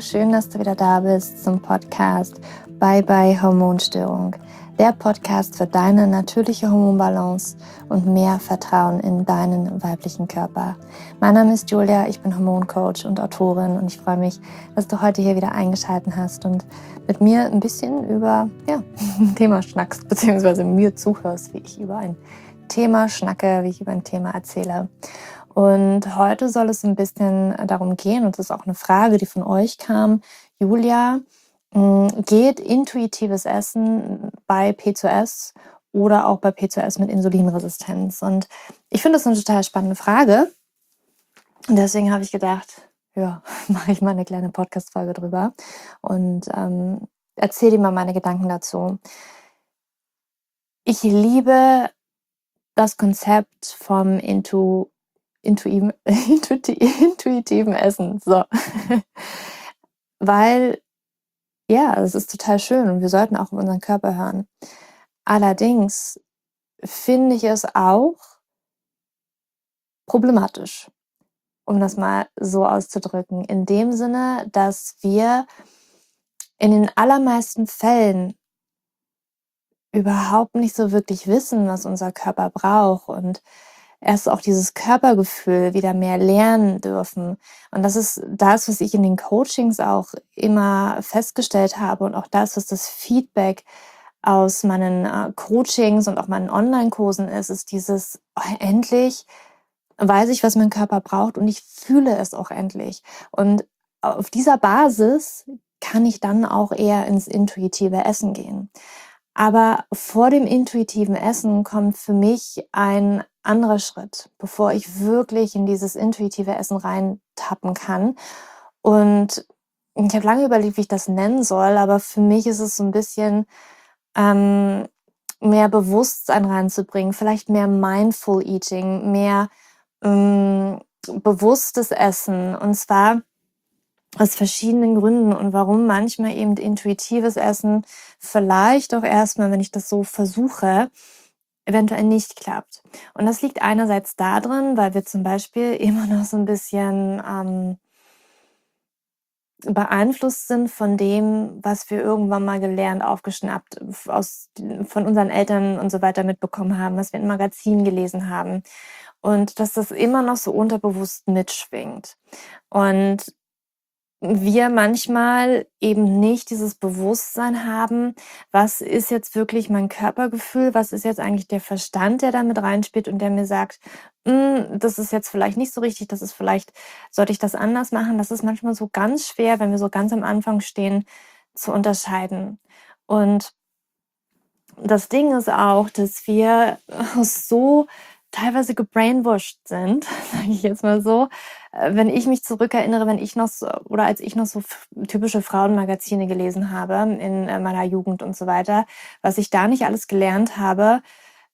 schön, dass du wieder da bist zum Podcast Bye Bye Hormonstörung. Der Podcast für deine natürliche Hormonbalance und mehr Vertrauen in deinen weiblichen Körper. Mein Name ist Julia, ich bin Hormoncoach und Autorin und ich freue mich, dass du heute hier wieder eingeschaltet hast und mit mir ein bisschen über ein Thema schnackst, beziehungsweise mir zuhörst, wie ich über ein Thema schnacke, wie ich über ein Thema erzähle. Und heute soll es ein bisschen darum gehen, und das ist auch eine Frage, die von euch kam. Julia, geht intuitives Essen bei PCOS oder auch bei PCOS mit Insulinresistenz? Und ich finde das eine total spannende Frage. Und deswegen habe ich gedacht, mache ich mal eine kleine Podcast-Folge drüber und erzähle dir mal meine Gedanken dazu. Ich liebe das Konzept vom intuitiven Essen. So. Weil, es ist total schön und wir sollten auch auf unseren Körper hören. Allerdings finde ich es auch problematisch, um das mal so auszudrücken. In dem Sinne, dass wir in den allermeisten Fällen überhaupt nicht so wirklich wissen, was unser Körper braucht und erst auch dieses Körpergefühl wieder mehr lernen dürfen. Und das ist das, was ich in den Coachings auch immer festgestellt habe und auch das, was das Feedback aus meinen Coachings und auch meinen Online-Kursen ist dieses, endlich weiß ich, was mein Körper braucht und ich fühle es auch endlich. Und auf dieser Basis kann ich dann auch eher ins intuitive Essen gehen. Aber vor dem intuitiven Essen kommt für mich ein anderer Schritt, bevor ich wirklich in dieses intuitive Essen reintappen kann. Und ich habe lange überlegt, wie ich das nennen soll, aber für mich ist es so ein bisschen mehr Bewusstsein reinzubringen, vielleicht mehr Mindful Eating, mehr bewusstes Essen. Und zwar aus verschiedenen Gründen und warum manchmal eben intuitives Essen vielleicht auch erstmal, wenn ich das so versuche, eventuell nicht klappt. Und das liegt einerseits darin, weil wir zum Beispiel immer noch so ein bisschen beeinflusst sind von dem, was wir irgendwann mal gelernt, aufgeschnappt, von unseren Eltern und so weiter mitbekommen haben, was wir in Magazinen gelesen haben. Und dass das immer noch so unterbewusst mitschwingt. Und wir manchmal eben nicht dieses Bewusstsein haben, was ist jetzt wirklich mein Körpergefühl, was ist jetzt eigentlich der Verstand, der da mit reinspielt und der mir sagt, das ist jetzt vielleicht nicht so richtig, sollte ich das anders machen. Das ist manchmal so ganz schwer, wenn wir so ganz am Anfang stehen, zu unterscheiden. Und das Ding ist auch, dass wir so teilweise gebrainwashed sind, sage ich jetzt mal so. Wenn ich mich zurückerinnere, als ich noch so typische Frauenmagazine gelesen habe in meiner Jugend und so weiter, was ich da nicht alles gelernt habe,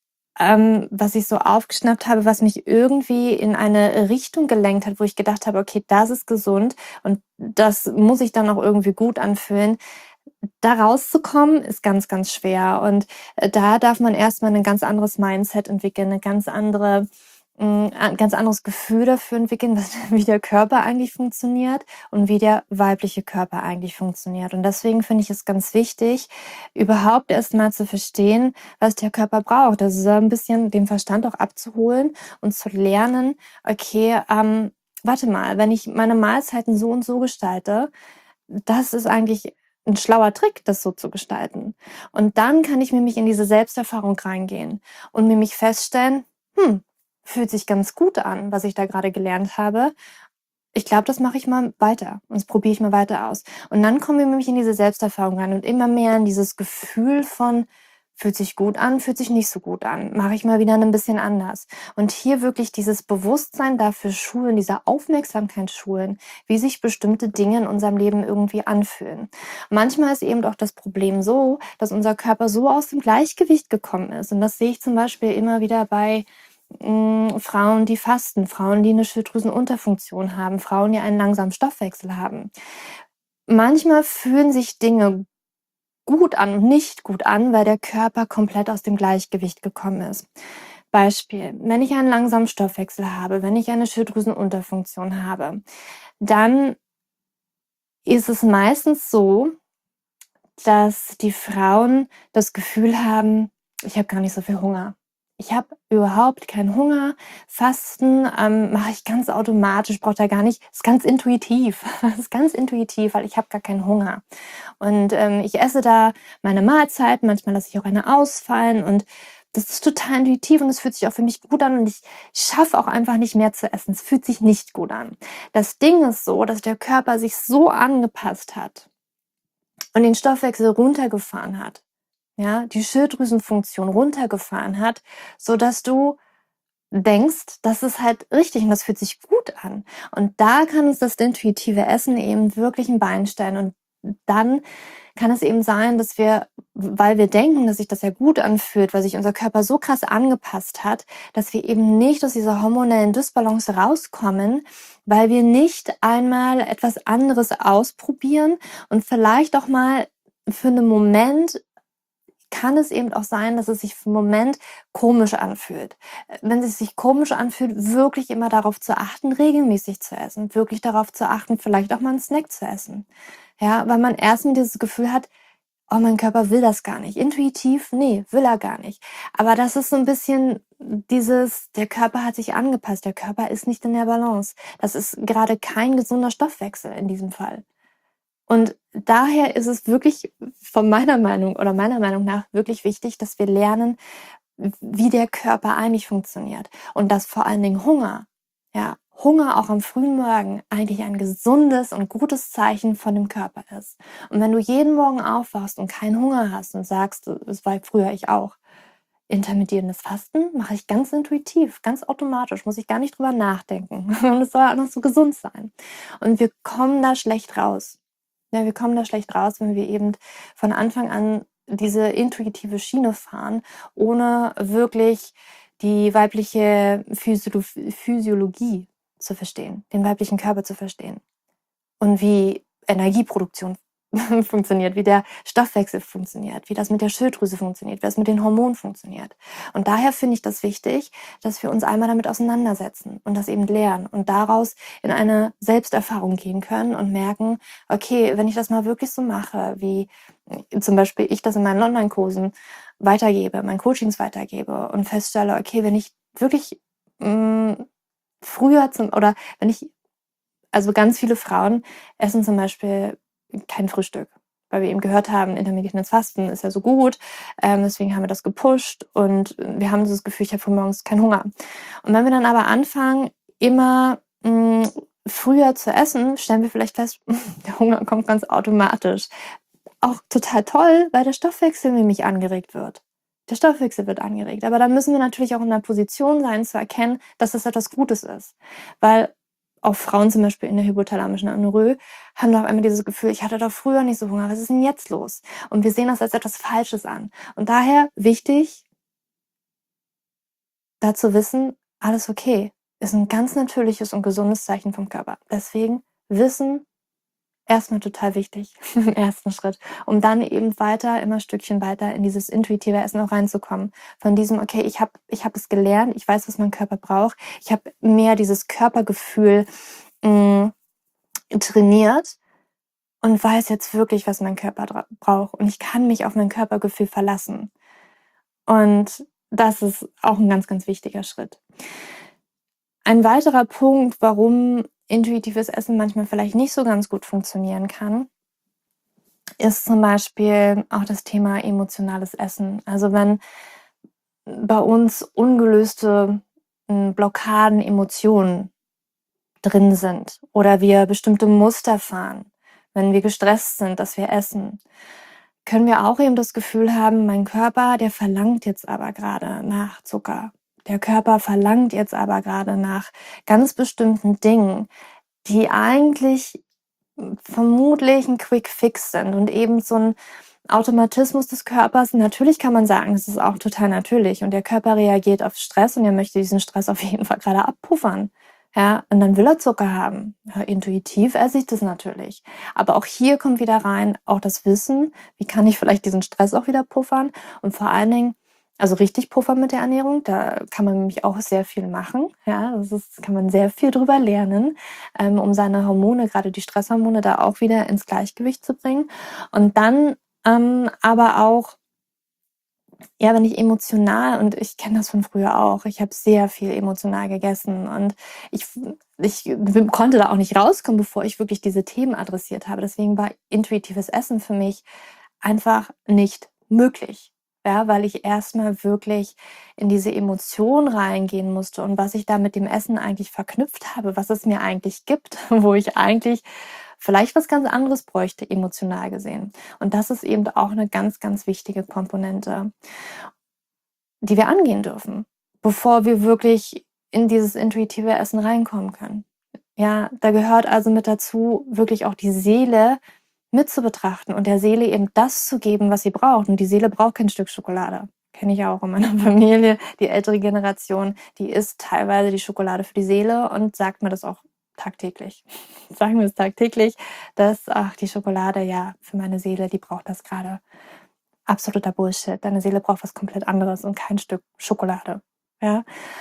was ich so aufgeschnappt habe, was mich irgendwie in eine Richtung gelenkt hat, wo ich gedacht habe, okay, das ist gesund und das muss ich dann auch irgendwie gut anfühlen. Da rauszukommen, ist ganz, ganz schwer. Und da darf man erstmal ein ganz anderes Mindset entwickeln, ein ganz anderes Gefühl dafür entwickeln, wie der Körper eigentlich funktioniert und wie der weibliche Körper eigentlich funktioniert. Und deswegen finde ich es ganz wichtig, überhaupt erstmal zu verstehen, was der Körper braucht. Also ein bisschen den Verstand auch abzuholen und zu lernen, okay, warte mal, wenn ich meine Mahlzeiten so und so gestalte, das ist eigentlich ein schlauer Trick, das so zu gestalten. Und dann kann ich nämlich in diese Selbsterfahrung reingehen und nämlich feststellen, fühlt sich ganz gut an, was ich da gerade gelernt habe. Ich glaube, das mache ich mal weiter und das probiere ich mal weiter aus. Und dann kommen wir nämlich in diese Selbsterfahrung rein und immer mehr in dieses Gefühl von, fühlt sich gut an, fühlt sich nicht so gut an, mache ich mal wieder ein bisschen anders. Und hier wirklich dieses Bewusstsein dafür schulen, diese Aufmerksamkeit schulen, wie sich bestimmte Dinge in unserem Leben irgendwie anfühlen. Manchmal ist eben auch das Problem so, dass unser Körper so aus dem Gleichgewicht gekommen ist. Und das sehe ich zum Beispiel immer wieder bei Frauen, die fasten, Frauen, die eine Schilddrüsenunterfunktion haben, Frauen, die einen langsamen Stoffwechsel haben. Manchmal fühlen sich Dinge gut an und nicht gut an, weil der Körper komplett aus dem Gleichgewicht gekommen ist. Beispiel, wenn ich einen langsamen Stoffwechsel habe, wenn ich eine Schilddrüsenunterfunktion habe, dann ist es meistens so, dass die Frauen das Gefühl haben: „Ich habe gar nicht so viel Hunger. Ich habe überhaupt keinen Hunger. Fasten, mache ich ganz automatisch, brauche da gar nicht, ist ganz intuitiv. Das ist ganz intuitiv, weil ich habe gar keinen Hunger. Und, ich esse da meine Mahlzeiten, manchmal lasse ich auch eine ausfallen und das ist total intuitiv und es fühlt sich auch für mich gut an und ich schaffe auch einfach nicht mehr zu essen. Es fühlt sich nicht gut an. Das Ding ist so, dass der Körper sich so angepasst hat und den Stoffwechsel runtergefahren hat, ja, die Schilddrüsenfunktion runtergefahren hat, sodass du denkst, das ist halt richtig und das fühlt sich gut an. Und da kann uns das intuitive Essen eben wirklich ein Bein stellen. Und dann kann es eben sein, dass wir, weil wir denken, dass sich das ja gut anfühlt, weil sich unser Körper so krass angepasst hat, dass wir eben nicht aus dieser hormonellen Dysbalance rauskommen, weil wir nicht einmal etwas anderes ausprobieren und vielleicht auch mal für einen Moment kann es eben auch sein, dass es sich für 'n Moment komisch anfühlt. Wenn es sich komisch anfühlt, wirklich immer darauf zu achten, regelmäßig zu essen, wirklich darauf zu achten, vielleicht auch mal 'n Snack zu essen. Ja, weil man erst mal dieses Gefühl hat: „Oh, mein Körper will das gar nicht." Intuitiv, ne, will er gar nicht. Aber das ist so 'n bisschen dieses, der Körper hat sich angepasst, der Körper ist nicht in der Balance. Das ist grade kein gesunder Stoffwechsel in diesem Fall. Und daher ist es wirklich von meiner Meinung nach wirklich wichtig, dass wir lernen, wie der Körper eigentlich funktioniert und dass vor allen Dingen Hunger, ja, Hunger auch am frühen Morgen eigentlich ein gesundes und gutes Zeichen von dem Körper ist. Und wenn du jeden Morgen aufwachst und keinen Hunger hast und sagst, das war früher ich auch, intermittierendes Fasten mache ich ganz intuitiv, ganz automatisch, muss ich gar nicht drüber nachdenken. Und es soll auch noch so gesund sein. Und wir kommen da schlecht raus. Ja, wir kommen da schlecht raus, wenn wir eben von Anfang an diese intuitive Schiene fahren, ohne wirklich die weibliche Physiologie zu verstehen, den weiblichen Körper zu verstehen und wie Energieproduktion funktioniert, wie der Stoffwechsel funktioniert, wie das mit der Schilddrüse funktioniert, wie das mit den Hormonen funktioniert. Und daher finde ich das wichtig, dass wir uns einmal damit auseinandersetzen und das eben lernen und daraus in eine Selbsterfahrung gehen können und merken, okay, wenn ich das mal wirklich so mache, wie zum Beispiel ich das in meinen Online-Kursen weitergebe, meinen Coachings weitergebe und feststelle, okay, wenn ich wirklich früher oder wenn ich, also ganz viele Frauen essen zum Beispiel kein Frühstück, weil wir eben gehört haben, intermittierendes Fasten ist ja so gut. Deswegen haben wir das gepusht und wir haben dieses Gefühl, ich habe frühmorgens keinen Hunger. Und wenn wir dann aber anfangen, immer früher zu essen, stellen wir vielleicht fest, der Hunger kommt ganz automatisch. Auch total toll, weil der Stoffwechsel nämlich angeregt wird. Der Stoffwechsel wird angeregt. Aber dann müssen wir natürlich auch in der Position sein, zu erkennen, dass das etwas Gutes ist. Weil auch Frauen zum Beispiel in der hypothalamischen Amenorrhoe haben doch einmal dieses Gefühl, ich hatte doch früher nicht so Hunger, was ist denn jetzt los? Und wir sehen das als etwas Falsches an. Und daher wichtig, da zu wissen, alles okay, ist ein ganz natürliches und gesundes Zeichen vom Körper. Deswegen Wissen erstmal total wichtig im ersten Schritt, um dann eben weiter, immer Stückchen weiter in dieses intuitive Essen auch reinzukommen. Von diesem, okay, ich hab es gelernt, ich weiß, was mein Körper braucht, ich habe mehr dieses Körpergefühl trainiert und weiß jetzt wirklich, was mein Körper braucht und ich kann mich auf mein Körpergefühl verlassen. Und das ist auch ein ganz, ganz wichtiger Schritt. Ein weiterer Punkt, warum intuitives Essen manchmal vielleicht nicht so ganz gut funktionieren kann, ist zum Beispiel auch das Thema emotionales Essen. Also wenn bei uns ungelöste Blockaden, Emotionen drin sind oder wir bestimmte Muster fahren, wenn wir gestresst sind, dass wir essen, können wir auch eben das Gefühl haben, mein Körper, der verlangt jetzt aber gerade nach Zucker. Der Körper verlangt jetzt aber gerade nach ganz bestimmten Dingen, die eigentlich vermutlich ein Quick Fix sind und eben so ein Automatismus des Körpers. Natürlich kann man sagen, es ist auch total natürlich und der Körper reagiert auf Stress und er möchte diesen Stress auf jeden Fall gerade abpuffern. Ja, und dann will er Zucker haben. Ja, intuitiv esse ich das natürlich. Aber auch hier kommt wieder rein, auch das Wissen, wie kann ich vielleicht diesen Stress auch wieder puffern und vor allen Dingen Also richtig puffern mit der Ernährung, da kann man nämlich auch sehr viel machen. Ja, kann man sehr viel drüber lernen, um seine Hormone, gerade die Stresshormone, da auch wieder ins Gleichgewicht zu bringen. Und dann aber auch, ja, wenn ich emotional, und ich kenne das von früher auch, ich habe sehr viel emotional gegessen und ich konnte da auch nicht rauskommen, bevor ich wirklich diese Themen adressiert habe. Deswegen war intuitives Essen für mich einfach nicht möglich. Ja, weil ich erstmal wirklich in diese Emotion reingehen musste und was ich da mit dem Essen eigentlich verknüpft habe, was es mir eigentlich gibt, wo ich eigentlich vielleicht was ganz anderes bräuchte, emotional gesehen. Und das ist eben auch eine ganz, ganz wichtige Komponente, die wir angehen dürfen, bevor wir wirklich in dieses intuitive Essen reinkommen können. Ja, da gehört also mit dazu, wirklich auch die Seele mit zu betrachten und der Seele eben das zu geben, was sie braucht. Und die Seele braucht kein Stück Schokolade. Kenne ich ja auch in meiner Familie. Die ältere Generation, die isst teilweise die Schokolade für die Seele und sagt mir das auch tagtäglich. Sagen wir es tagtäglich, dass, die Schokolade, ja, für meine Seele, die braucht das gerade. Absoluter Bullshit. Deine Seele braucht was komplett anderes und kein Stück Schokolade. Ja?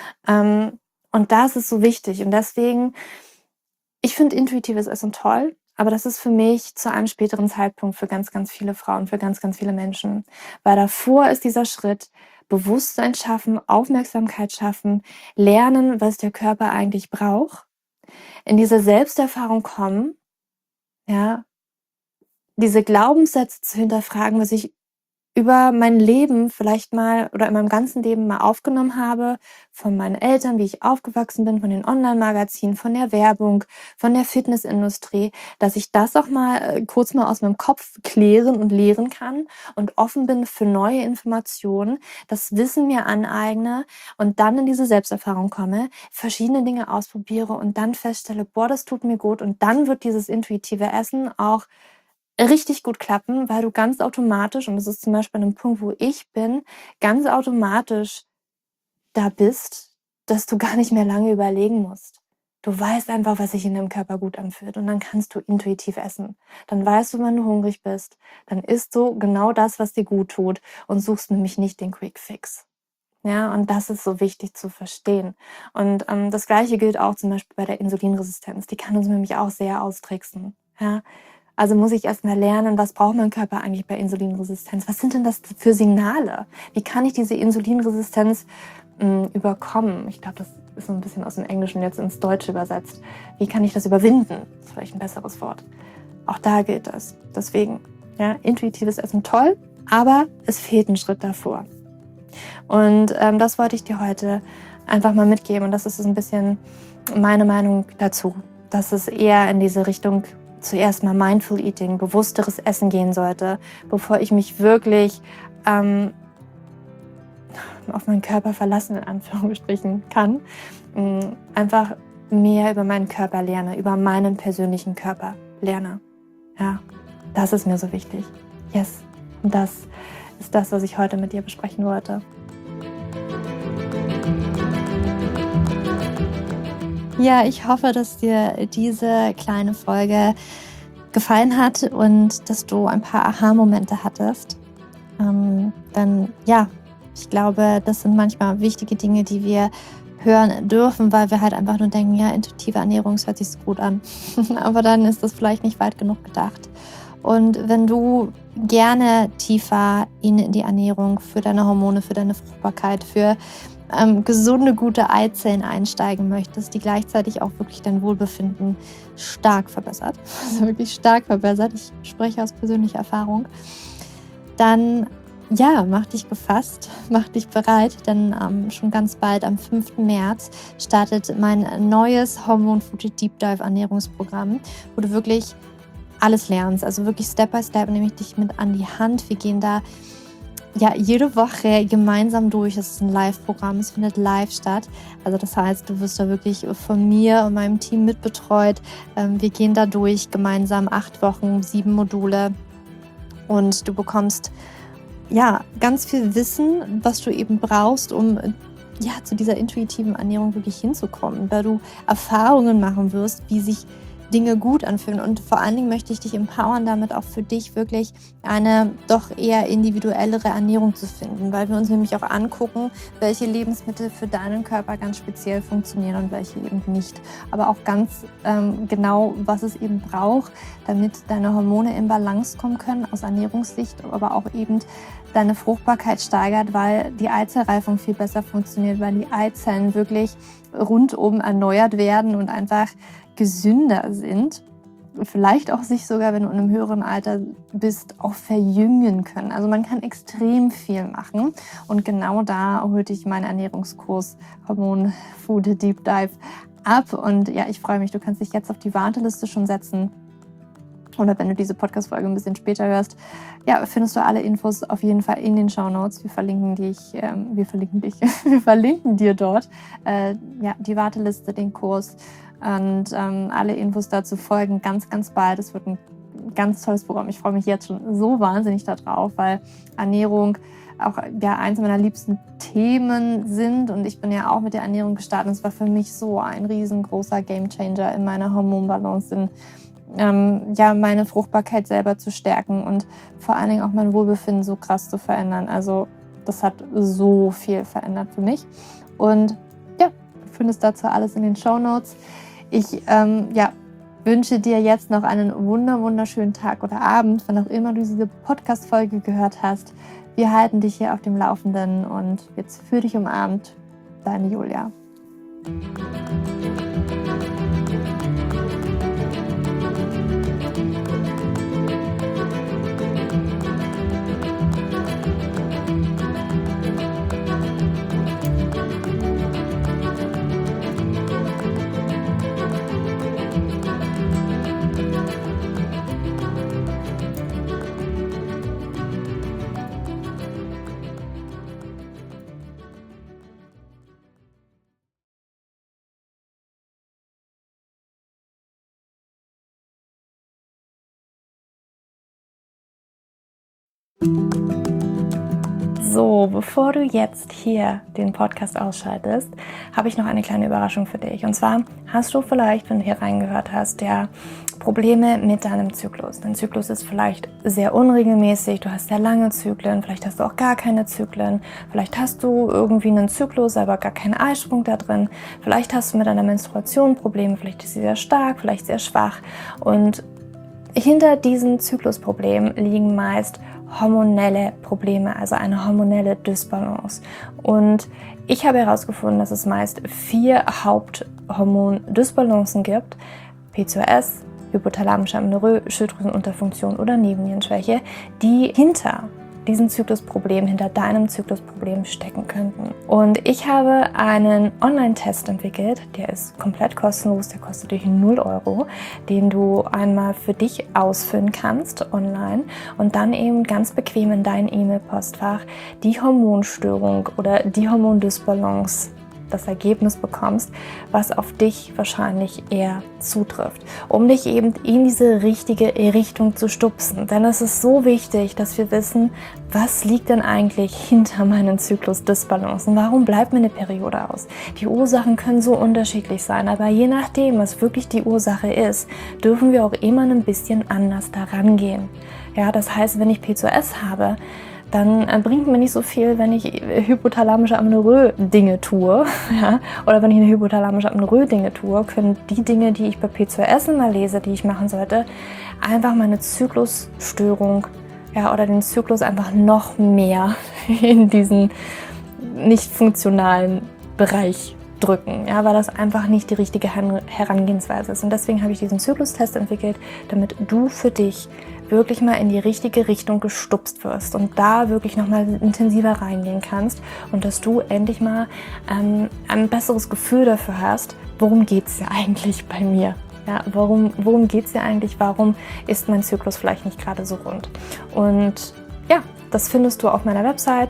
Und das ist so wichtig. Und deswegen, ich finde intuitives Essen toll, aber das ist für mich zu einem späteren Zeitpunkt für ganz, ganz viele Frauen, für ganz, ganz viele Menschen. Weil davor ist dieser Schritt, Bewusstsein schaffen, Aufmerksamkeit schaffen, lernen, was der Körper eigentlich braucht, in diese Selbsterfahrung kommen, ja, diese Glaubenssätze zu hinterfragen, was ich über mein Leben vielleicht mal oder in meinem ganzen Leben mal aufgenommen habe, von meinen Eltern, wie ich aufgewachsen bin, von den Online-Magazinen, von der Werbung, von der Fitnessindustrie, dass ich das auch mal kurz mal aus meinem Kopf klären und lehren kann und offen bin für neue Informationen, das Wissen mir aneigne und dann in diese Selbsterfahrung komme, verschiedene Dinge ausprobiere und dann feststelle, boah, das tut mir gut, und dann wird dieses intuitive Essen auch richtig gut klappen, weil du ganz automatisch, und das ist zum Beispiel an einem Punkt, wo ich bin, ganz automatisch da bist, dass du gar nicht mehr lange überlegen musst. Du weißt einfach, was sich in deinem Körper gut anfühlt, und dann kannst du intuitiv essen. Dann weißt du, wann du hungrig bist. Dann isst du genau das, was dir gut tut, und suchst nämlich nicht den Quick Fix. Ja, und das ist so wichtig zu verstehen. Und das Gleiche gilt auch zum Beispiel bei der Insulinresistenz. Die kann uns nämlich auch sehr austricksen. Ja, also muss ich erstmal lernen, was braucht mein Körper eigentlich bei Insulinresistenz? Was sind denn das für Signale? Wie kann ich diese Insulinresistenz überkommen? Ich glaube, das ist so ein bisschen aus dem Englischen jetzt ins Deutsche übersetzt. Wie kann ich das überwinden? Das ist vielleicht ein besseres Wort. Auch da gilt das. Deswegen, ja, intuitives Essen toll, aber es fehlt ein Schritt davor. Und das wollte ich dir heute einfach mal mitgeben. Und das ist so ein bisschen meine Meinung dazu, dass es eher in diese Richtung zuerst mal Mindful Eating, bewussteres Essen gehen sollte, bevor ich mich wirklich auf meinen Körper verlassen, in Anführungsstrichen, kann. Einfach mehr über meinen Körper lerne, über meinen persönlichen Körper lerne. Ja, das ist mir so wichtig. Yes, und das ist das, was ich heute mit dir besprechen wollte. Ja, ich hoffe, dass dir diese kleine Folge gefallen hat und dass du ein paar Aha-Momente hattest. Denn ja, ich glaube, das sind manchmal wichtige Dinge, die wir hören dürfen, weil wir halt einfach nur denken, ja, intuitive Ernährung, das hört sich so gut an. Aber dann ist das vielleicht nicht weit genug gedacht. Und wenn du gerne tiefer in die Ernährung für deine Hormone, für deine Fruchtbarkeit, für gesunde, gute Eizellen einsteigen möchtest, die gleichzeitig auch wirklich dein Wohlbefinden stark verbessert, also wirklich stark verbessert, ich spreche aus persönlicher Erfahrung, dann ja, mach dich gefasst, mach dich bereit, denn schon ganz bald, am 5. März, startet mein neues Hormone Food Deep Dive Ernährungsprogramm, wo du wirklich alles lernst, also wirklich Step by Step nehme ich dich mit an die Hand. Wir gehen da ja jede Woche gemeinsam durch. Es ist ein Live-Programm, es findet live statt. Also das heißt, du wirst da wirklich von mir und meinem Team mitbetreut. Wir gehen da durch gemeinsam 8 Wochen, 7 Module, und du bekommst ja ganz viel Wissen, was du eben brauchst, um zu dieser intuitiven Ernährung wirklich hinzukommen, weil du Erfahrungen machen wirst, wie sich Dinge gut anfühlen. Und vor allen Dingen möchte ich dich empowern, damit auch für dich wirklich eine doch eher individuellere Ernährung zu finden, weil wir uns nämlich auch angucken, welche Lebensmittel für deinen Körper ganz speziell funktionieren und welche eben nicht. Aber auch ganz genau, was es eben braucht, damit deine Hormone in Balance kommen können aus Ernährungssicht, aber auch eben deine Fruchtbarkeit steigert, weil die Eizellreifung viel besser funktioniert, weil die Eizellen wirklich rundum erneuert werden und einfach gesünder sind. Vielleicht auch sich sogar, wenn du in einem höheren Alter bist, auch verjüngen können. Also man kann extrem viel machen. Und genau da holte ich meinen Ernährungskurs Hormon Food Deep Dive ab. Und ja, ich freue mich, du kannst dich jetzt auf die Warteliste schon setzen. Oder wenn du diese Podcast-Folge ein bisschen später hörst, ja, findest du alle Infos auf jeden Fall in den Shownotes. Wir verlinken dir dort die Warteliste, den Kurs und alle Infos dazu folgen ganz, ganz bald. Es wird ein ganz tolles Programm. Ich freue mich jetzt schon so wahnsinnig darauf, weil Ernährung auch eins meiner liebsten Themen sind und ich bin ja auch mit der Ernährung gestartet. Es war für mich so ein riesengroßer Gamechanger in meiner Hormonbalance, meine Fruchtbarkeit selber zu stärken und vor allen Dingen auch mein Wohlbefinden so krass zu verändern. Also das hat so viel verändert für mich. Und ja, du findest dazu alles in den Shownotes. Ich wünsche dir jetzt noch einen wunderschönen Tag oder Abend, wann auch immer du diese Podcast-Folge gehört hast. Wir halten dich hier auf dem Laufenden und jetzt fühl dich umarmt, deine Julia. So, bevor du jetzt hier den Podcast ausschaltest, habe ich noch eine kleine Überraschung für dich. Und zwar hast du vielleicht, wenn du hier reingehört hast, Probleme mit deinem Zyklus. Dein Zyklus ist vielleicht sehr unregelmäßig, du hast sehr lange Zyklen, vielleicht hast du auch gar keine Zyklen, vielleicht hast du irgendwie einen Zyklus, aber gar keinen Eisprung da drin, vielleicht hast du mit deiner Menstruation Probleme, vielleicht ist sie sehr stark, vielleicht sehr schwach. Und hinter diesen Zyklusproblemen liegen meist hormonelle Probleme, also eine hormonelle Dysbalance. Und ich habe herausgefunden, dass es meist 4 Haupthormon-Dysbalancen gibt: PCOS, hypothalamische Amenorrhoe, Schilddrüsenunterfunktion oder Nebennierenschwäche, die hinter diesem Zyklusproblem, hinter deinem Zyklusproblem stecken könnten. Und ich habe einen Online-Test entwickelt, der ist komplett kostenlos, der kostet dich 0 €, den du einmal für dich ausfüllen kannst online und dann eben ganz bequem in dein E-Mail-Postfach die Hormonstörung oder die Hormondysbalance, das Ergebnis bekommst, was auf dich wahrscheinlich eher zutrifft, um dich eben in diese richtige Richtung zu stupsen. Denn es ist so wichtig, dass wir wissen, was liegt denn eigentlich hinter meinen Zyklus-Dysbalancen? Warum bleibt mir eine Periode aus? Die Ursachen können so unterschiedlich sein, aber je nachdem, was wirklich die Ursache ist, dürfen wir auch immer ein bisschen anders daran gehen. Ja, das heißt, wenn ich PCOS habe, dann bringt mir nicht so viel, wenn ich hypothalamische Amenorrhoe Dinge tue, ja? Oder wenn ich eine hypothalamische Amenorrhoe Dinge tue, können die Dinge, die ich bei PCOS immer lese, die ich machen sollte, einfach meine Zyklusstörung, oder den Zyklus einfach noch mehr in diesen nicht funktionalen Bereich drücken, weil das einfach nicht die richtige Herangehensweise ist. Und deswegen habe ich diesen Zyklustest entwickelt, damit du für dich wirklich mal in die richtige Richtung gestupst wirst und da wirklich nochmal intensiver reingehen kannst und dass du endlich mal ein besseres Gefühl dafür hast, worum geht es ja eigentlich bei mir? Ja, worum geht es ja eigentlich? Warum ist mein Zyklus vielleicht nicht gerade so rund? Und ja, das findest du auf meiner Website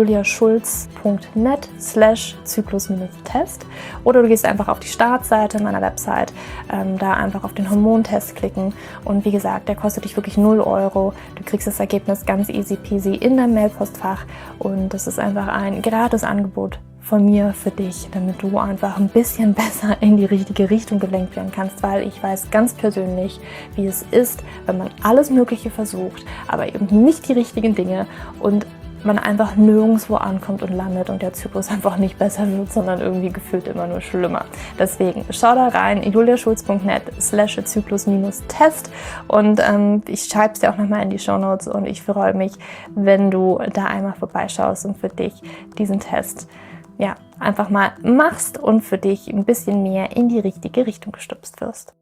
juliaschulz.net/Zyklus-Test oder du gehst einfach auf die Startseite meiner Website, da einfach auf den Hormontest klicken und wie gesagt, der kostet dich wirklich 0 €. Du kriegst das Ergebnis ganz easy peasy in dein Mailpostfach und das ist einfach ein gratis Angebot von mir für dich, damit du einfach ein bisschen besser in die richtige Richtung gelenkt werden kannst, weil ich weiß ganz persönlich, wie es ist, wenn man alles Mögliche versucht, aber eben nicht die richtigen Dinge und man einfach nirgendwo ankommt und landet und der Zyklus einfach nicht besser wird, sondern irgendwie gefühlt immer nur schlimmer. Deswegen schau da rein, juliaschulz.net/Zyklus-Test und ich schreibe es dir auch nochmal in die Shownotes und ich freue mich, wenn du da einmal vorbeischaust und für dich diesen Test einfach mal machst und für dich ein bisschen mehr in die richtige Richtung gestupst wirst.